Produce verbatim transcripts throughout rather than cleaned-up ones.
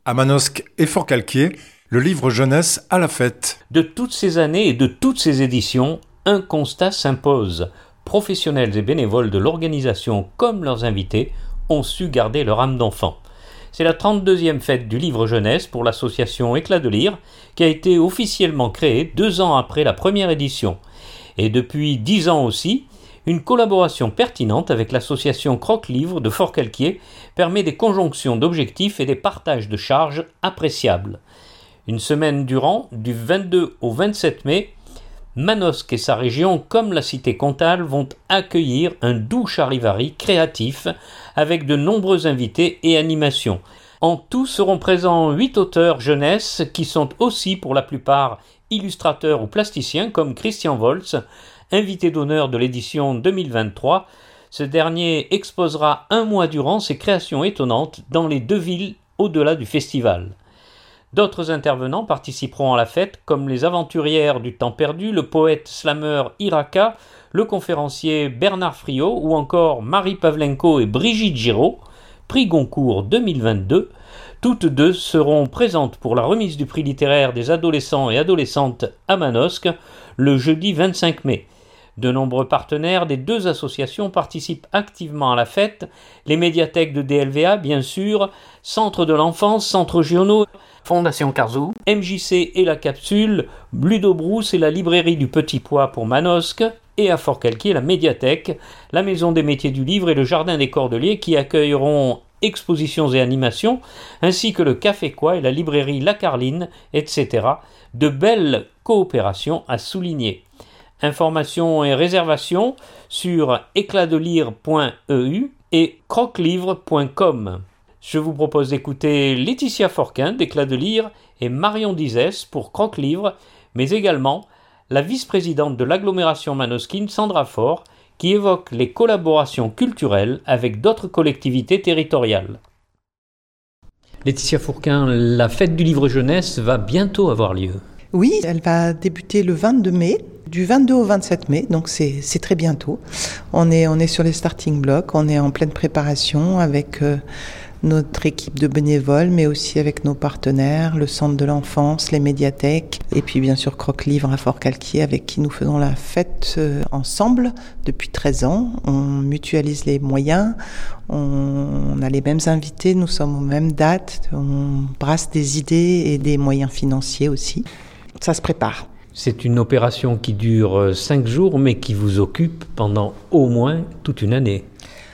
À Manosque et Forcalquier, le livre jeunesse à la fête. De toutes ces années et de toutes ces éditions, un constat s'impose. Professionnels et bénévoles de l'organisation comme leurs invités ont su garder leur âme d'enfant. C'est la trente-deuxième fête du livre jeunesse pour l'association Éclat de lire, qui a été officiellement créée deux ans après la première édition. Et depuis dix ans aussi, une collaboration pertinente avec l'association Croque-Livre de Forcalquier permet des conjonctions d'objectifs et des partages de charges appréciables. Une semaine durant, du vingt-deux au vingt-sept mai, Manosque et sa région, comme la cité comtale, vont accueillir un doux charivari créatif avec de nombreux invités et animations. En tout seront présents huit auteurs jeunesse qui sont aussi pour la plupart illustrateurs ou plasticiens comme Christian Volz, invité d'honneur de l'édition deux mille vingt-trois. Ce dernier exposera un mois durant ses créations étonnantes dans les deux villes au-delà du festival. D'autres intervenants participeront à la fête, comme les aventurières du temps perdu, le poète slameur Iraka, le conférencier Bernard Friot ou encore Marie Pavlenko et Brigitte Giraud, prix Goncourt deux mille vingt-deux. Toutes deux seront présentes pour la remise du prix littéraire des adolescents et adolescentes à Manosque le jeudi vingt-cinq mai. De nombreux partenaires des deux associations participent activement à la fête, les médiathèques de D L V A bien sûr, Centre de l'enfance, Centre Giono, Fondation Carzou, M J C et la Capsule, Ludo Brousse et la librairie du Petit Pois pour Manosque, et à Forcalquier la médiathèque, la maison des métiers du livre et le jardin des Cordeliers qui accueilleront expositions et animations, ainsi que le Café Quoi et la librairie La Carline, et cetera. De belles coopérations à souligner. Informations et réservations sur éclat de lire point e u et croquelivre point com. Je vous propose d'écouter Laetitia Forquin d'Éclat de lire et Marion Dizès pour Croque-Livre, mais également la vice-présidente de l'agglomération manosquine Sandra Faure qui évoque les collaborations culturelles avec d'autres collectivités territoriales. Laetitia Forquin, la fête du livre jeunesse va bientôt avoir lieu. Oui, elle va débuter le vingt-deux mai. Du vingt-deux au vingt-sept mai, donc c'est, c'est très bientôt. On est, on est sur les starting blocks, on est en pleine préparation avec euh, notre équipe de bénévoles, mais aussi avec nos partenaires, le Centre de l'enfance, les médiathèques, et puis bien sûr Croque-Livre à Forcalquier, avec qui nous faisons la fête euh, ensemble depuis treize ans. On mutualise les moyens, on, on a les mêmes invités, nous sommes aux mêmes dates, on brasse des idées et des moyens financiers aussi. Ça se prépare. C'est une opération qui dure cinq jours, mais qui vous occupe pendant au moins toute une année.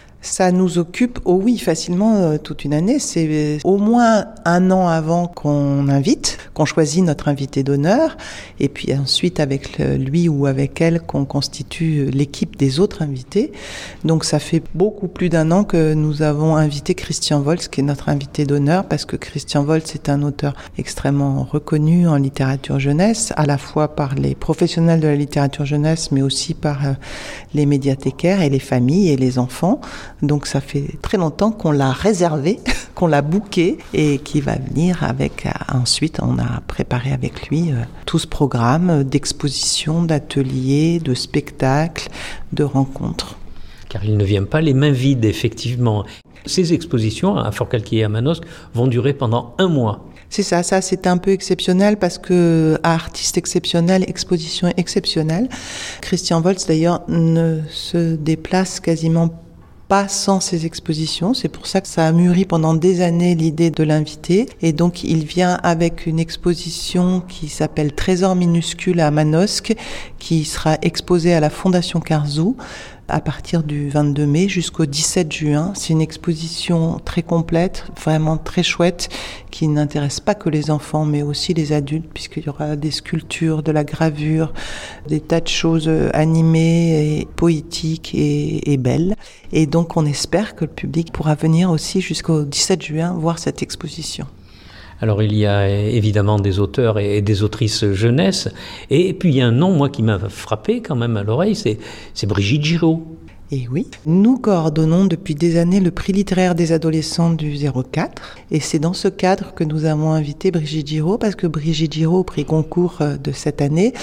Ça nous occupe, oh oui, facilement euh, toute une année. C'est euh, au moins un an avant qu'on invite, qu'on choisit notre invité d'honneur, et puis ensuite avec le, lui ou avec elle qu'on constitue l'équipe des autres invités. Donc ça fait beaucoup plus d'un an que nous avons invité Christian Volz, qui est notre invité d'honneur, parce que Christian Volz est un auteur extrêmement reconnu en littérature jeunesse, à la fois par les professionnels de la littérature jeunesse, mais aussi par euh, les médiathécaires et les familles et les enfants. Donc ça fait très longtemps qu'on l'a réservé, qu'on l'a booké et qui va venir avec, euh, ensuite on a préparé avec lui euh, tout ce programme d'expositions, d'ateliers, de spectacles, de rencontres. Car il ne vient pas les mains vides, effectivement. Ces expositions à Forcalquier et à Manosque vont durer pendant un mois. C'est ça, ça c'est un peu exceptionnel parce que artiste exceptionnel, exposition exceptionnelle. Christian Volz d'ailleurs ne se déplace quasiment pas pas sans ces expositions. C'est pour ça que ça a mûri pendant des années l'idée de l'inviter. Et donc, il vient avec une exposition qui s'appelle Trésor minuscule à Manosque, qui sera exposée à la Fondation Carzou à partir du vingt-deux mai jusqu'au dix-sept juin. C'est une exposition très complète, vraiment très chouette, qui n'intéresse pas que les enfants, mais aussi les adultes, puisqu'il y aura des sculptures, de la gravure, des tas de choses animées, et poétiques et, et belles. Et donc, on espère que le public pourra venir aussi jusqu'au dix-sept juin voir cette exposition. Alors il y a évidemment des auteurs et des autrices jeunesse, et puis il y a un nom, moi, qui m'a frappé quand même à l'oreille, c'est, c'est Brigitte Giraud. Et oui, nous coordonnons depuis des années le prix littéraire des adolescents du zéro quatre, et c'est dans ce cadre que nous avons invité Brigitte Giraud, parce que Brigitte Giraud, au prix Goncourt de cette année,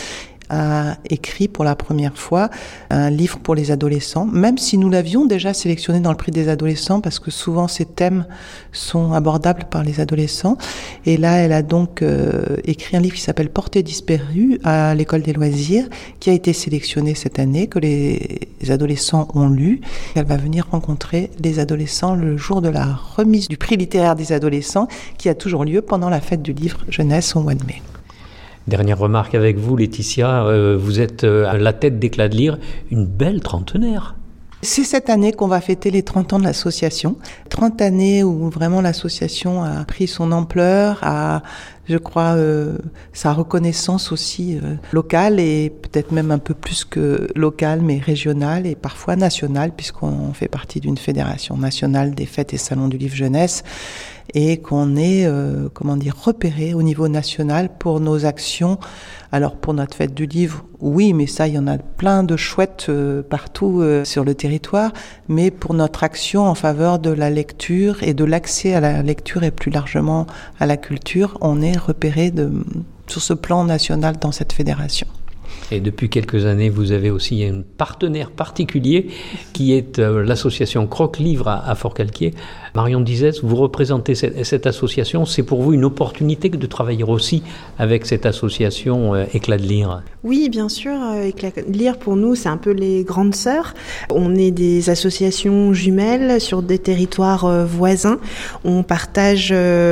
a écrit pour la première fois un livre pour les adolescents, même si nous l'avions déjà sélectionné dans le prix des adolescents, parce que souvent ces thèmes sont abordables par les adolescents. Et là, elle a donc euh, écrit un livre qui s'appelle Portée disparue à l'école des loisirs, qui a été sélectionné cette année, que les adolescents ont lu. Elle va venir rencontrer les adolescents le jour de la remise du prix littéraire des adolescents, qui a toujours lieu pendant la fête du livre jeunesse au mois de mai. Dernière remarque avec vous, Laetitia, euh, vous êtes euh, à la tête d'Éclat de lire, une belle trentenaire. C'est cette année qu'on va fêter les trente ans de l'association. trente années où vraiment l'association a pris son ampleur, a, je crois, euh, sa reconnaissance aussi euh, locale et peut-être même un peu plus que locale, mais régionale et parfois nationale, puisqu'on fait partie d'une fédération nationale des fêtes et salons du livre jeunesse et qu'on est, euh, comment dire, repéré au niveau national pour nos actions. Alors pour notre fête du livre, oui, mais ça, il y en a plein de chouettes euh, partout euh, sur le territoire, mais pour notre action en faveur de la lecture et de l'accès à la lecture et plus largement à la culture, on est repéré de, sur ce plan national dans cette fédération. Et depuis quelques années, vous avez aussi un partenaire particulier qui est euh, l'association Croque-Livre à, à Forcalquier. Marion Dizès, vous représentez cette, cette association. C'est pour vous une opportunité de travailler aussi avec cette association euh, Éclat de lire. Oui, bien sûr. Euh, Éclat de lire, pour nous, c'est un peu les grandes sœurs. On est des associations jumelles sur des territoires euh, voisins. On partage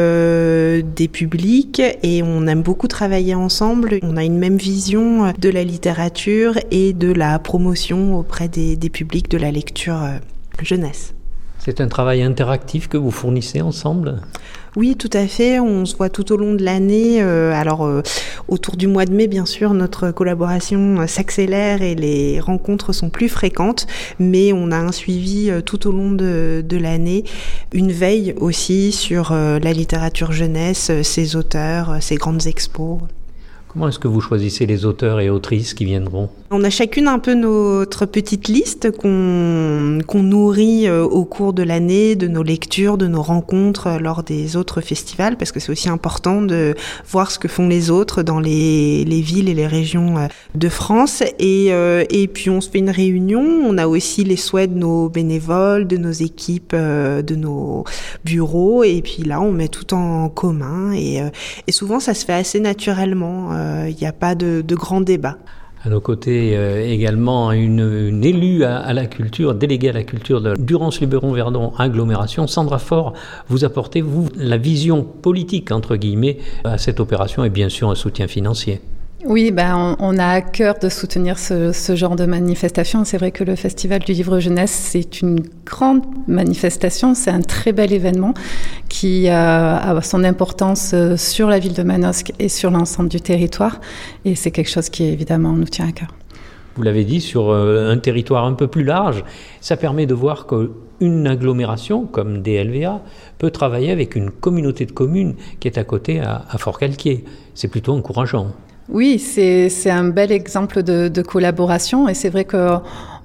euh, des publics et on aime beaucoup travailler ensemble. On a une même vision de la littérature et de la promotion auprès des, des publics de la lecture euh, jeunesse. C'est un travail interactif que vous fournissez ensemble ? Oui, tout à fait. On se voit tout au long de l'année. Euh, alors, euh, autour du mois de mai, bien sûr, notre collaboration euh, s'accélère et les rencontres sont plus fréquentes. Mais on a un suivi euh, tout au long de, de l'année. Une veille aussi sur euh, la littérature jeunesse, euh, ses auteurs, euh, ses grandes expos. Comment est-ce que vous choisissez les auteurs et autrices qui viendront ? On a chacune un peu notre petite liste qu'on, qu'on nourrit au cours de l'année, de nos lectures, de nos rencontres lors des autres festivals, parce que c'est aussi important de voir ce que font les autres dans les, les villes et les régions de France. Et, et puis on se fait une réunion, on a aussi les souhaits de nos bénévoles, de nos équipes, de nos bureaux, et puis là on met tout en commun, et, et souvent ça se fait assez naturellement. Il n'y a pas de, de grand débat. À nos côtés, euh, également, une, une élue à, à la culture, déléguée à la culture de Durance-Luberon-Verdon Agglomération, Sandra Faure, vous apportez, vous, la vision politique, entre guillemets, à cette opération et bien sûr un soutien financier. Oui, ben, on, on a à cœur de soutenir ce, ce genre de manifestation. C'est vrai que le Festival du Livre Jeunesse, c'est une grande manifestation, c'est un très bel événement qui a, a son importance sur la ville de Manosque et sur l'ensemble du territoire. Et c'est quelque chose qui, évidemment, nous tient à cœur. Vous l'avez dit, sur un territoire un peu plus large, ça permet de voir qu'une agglomération comme D L V A peut travailler avec une communauté de communes qui est à côté à, à Forcalquier. C'est plutôt encourageant. Oui, c'est, c'est un bel exemple de, de collaboration et c'est vrai qu'on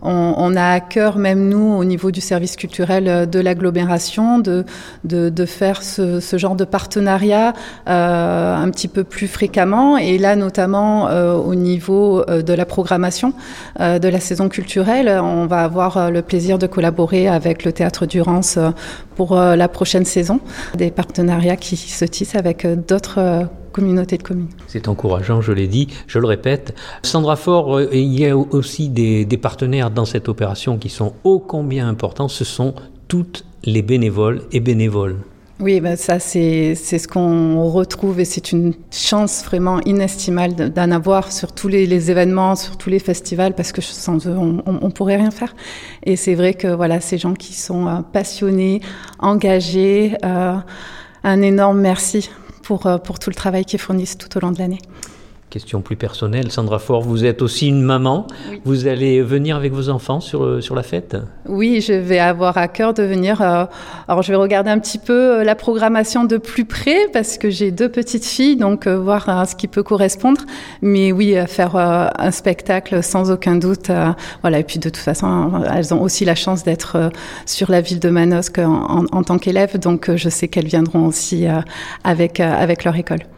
on a à cœur, même nous, au niveau du service culturel de l'agglomération, de, de, de faire ce, ce genre de partenariat euh, un petit peu plus fréquemment et là notamment euh, au niveau euh, de la programmation euh, de la saison culturelle. On va avoir le plaisir de collaborer avec le Théâtre Durance pour euh, la prochaine saison, des partenariats qui se tissent avec d'autres euh, communauté de communes. C'est encourageant, je l'ai dit, je le répète. Sandra Faure, il y a aussi des, des partenaires dans cette opération qui sont ô combien importants, ce sont toutes les bénévoles et bénévoles. Oui, ben ça c'est, c'est ce qu'on retrouve et c'est une chance vraiment inestimable d'en avoir sur tous les, les événements, sur tous les festivals parce que sans eux on, on, on pourrait rien faire. Et c'est vrai que voilà, ces gens qui sont euh, passionnés, engagés, euh, un énorme merci pour, pour tout le travail qu'ils fournissent tout au long de l'année. Question plus personnelle, Sandra Faure, vous êtes aussi une maman. Oui. Vous allez venir avec vos enfants sur, sur la fête ? Oui, je vais avoir à cœur de venir. Euh, alors, je vais regarder un petit peu la programmation de plus près parce que j'ai deux petites filles, donc euh, voir euh, ce qui peut correspondre. Mais oui, euh, faire euh, un spectacle sans aucun doute. Euh, voilà. Et puis, de toute façon, elles ont aussi la chance d'être euh, sur la ville de Manosque en, en, en tant qu'élèves. Donc, euh, je sais qu'elles viendront aussi euh, avec, euh, avec leur école.